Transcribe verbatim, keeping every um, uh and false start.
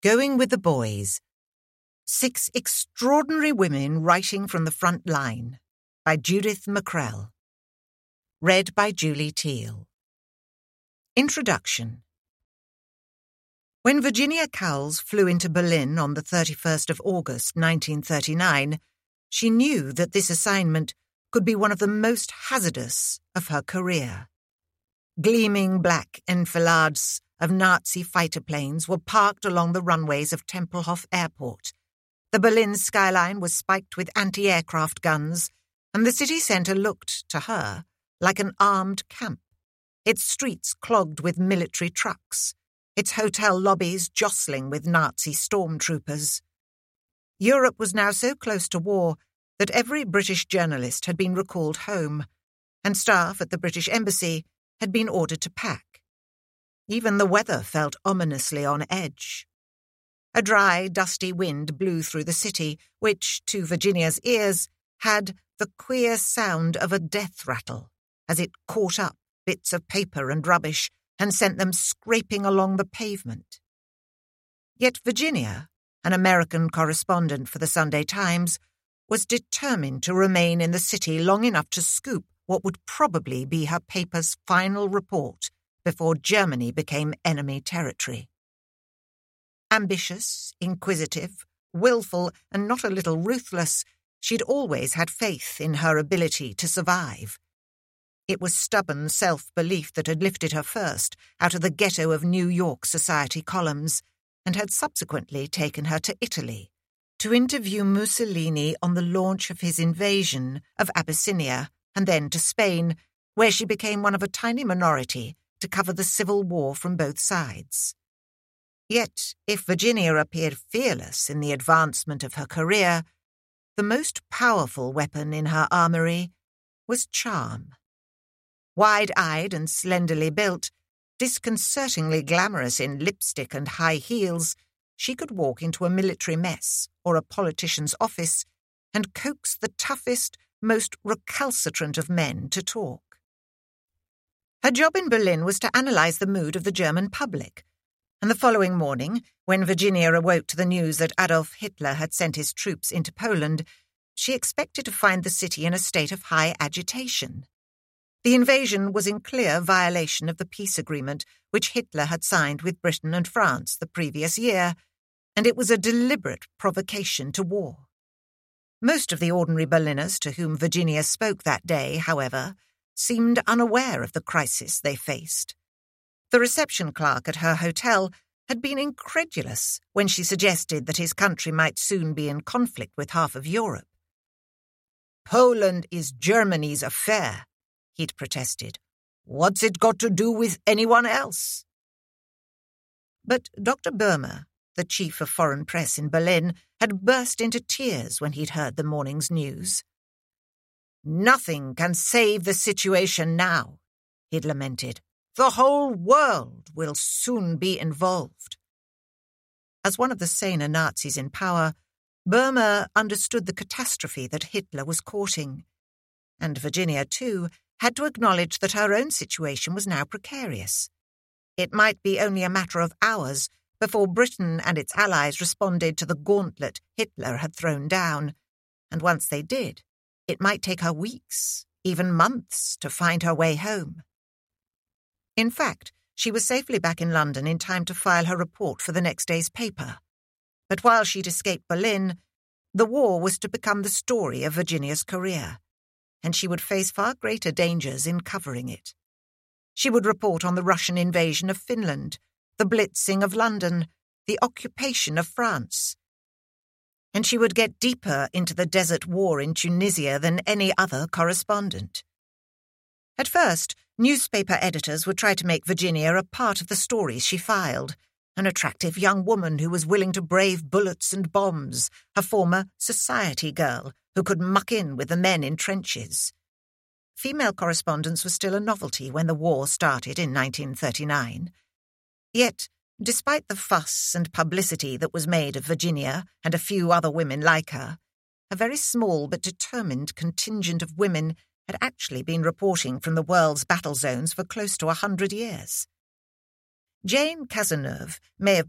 Going with the Boys. Six Extraordinary Women Writing from the Front Line by Judith McCrell. Read by Julie Teal. Introduction. When Virginia Cowles flew into Berlin on the thirty-first of August nineteen thirty-nine, she knew that this assignment could be one of the most hazardous of her career. Gleaming black enfilades of Nazi fighter planes were parked along the runways of Tempelhof Airport. The Berlin skyline was spiked with anti-aircraft guns, and the city centre looked, to her, like an armed camp, its streets clogged with military trucks, its hotel lobbies jostling with Nazi stormtroopers. Europe was now so close to war that every British journalist had been recalled home, and staff at the British Embassy had been ordered to pack. Even the weather felt ominously on edge. A dry, dusty wind blew through the city, which, to Virginia's ears, had the queer sound of a death rattle as it caught up bits of paper and rubbish and sent them scraping along the pavement. Yet Virginia, an American correspondent for the Sunday Times, was determined to remain in the city long enough to scoop what would probably be her paper's final report before Germany became enemy territory. Ambitious, inquisitive, willful, and not a little ruthless, she'd always had faith in her ability to survive. It was stubborn self-belief that had lifted her first out of the ghetto of New York society columns and had subsequently taken her to Italy to interview Mussolini on the launch of his invasion of Abyssinia, and then to Spain, where she became one of a tiny minority to cover the civil war from both sides. Yet, if Virginia appeared fearless in the advancement of her career, the most powerful weapon in her armory was charm. Wide-eyed and slenderly built, disconcertingly glamorous in lipstick and high heels, she could walk into a military mess or a politician's office and coax the toughest, most recalcitrant of men to talk. Her job in Berlin was to analyse the mood of the German public, and the following morning, when Virginia awoke to the news that Adolf Hitler had sent his troops into Poland, she expected to find the city in a state of high agitation. The invasion was in clear violation of the peace agreement which Hitler had signed with Britain and France the previous year, and it was a deliberate provocation to war. Most of the ordinary Berliners to whom Virginia spoke that day, however, seemed unaware of the crisis they faced. The reception clerk at her hotel had been incredulous when she suggested that his country might soon be in conflict with half of Europe. "Poland is Germany's affair," he'd protested. "What's it got to do with anyone else?" But Doctor Böhmer, the chief of foreign press in Berlin, had burst into tears when he'd heard the morning's news. "Nothing can save the situation now," he'd lamented. "The whole world will soon be involved." As one of the saner Nazis in power, Böhmer understood the catastrophe that Hitler was courting. And Virginia, too, had to acknowledge that her own situation was now precarious. It might be only a matter of hours before Britain and its allies responded to the gauntlet Hitler had thrown down, and once they did, it might take her weeks, even months, to find her way home. In fact, she was safely back in London in time to file her report for the next day's paper. But while she'd escaped Berlin, the war was to become the story of Virginia's career, and she would face far greater dangers in covering it. She would report on the Russian invasion of Finland, the blitzing of London, the occupation of France. And she would get deeper into the desert war in Tunisia than any other correspondent. At first, newspaper editors would try to make Virginia a part of the stories she filed, an attractive young woman who was willing to brave bullets and bombs, a former society girl who could muck in with the men in trenches. Female correspondence was still a novelty when the war started in nineteen thirty-nine. Yet, despite the fuss and publicity that was made of Virginia and a few other women like her, a very small but determined contingent of women had actually been reporting from the world's battle zones for close to a hundred years. Jane Cazeneuve may have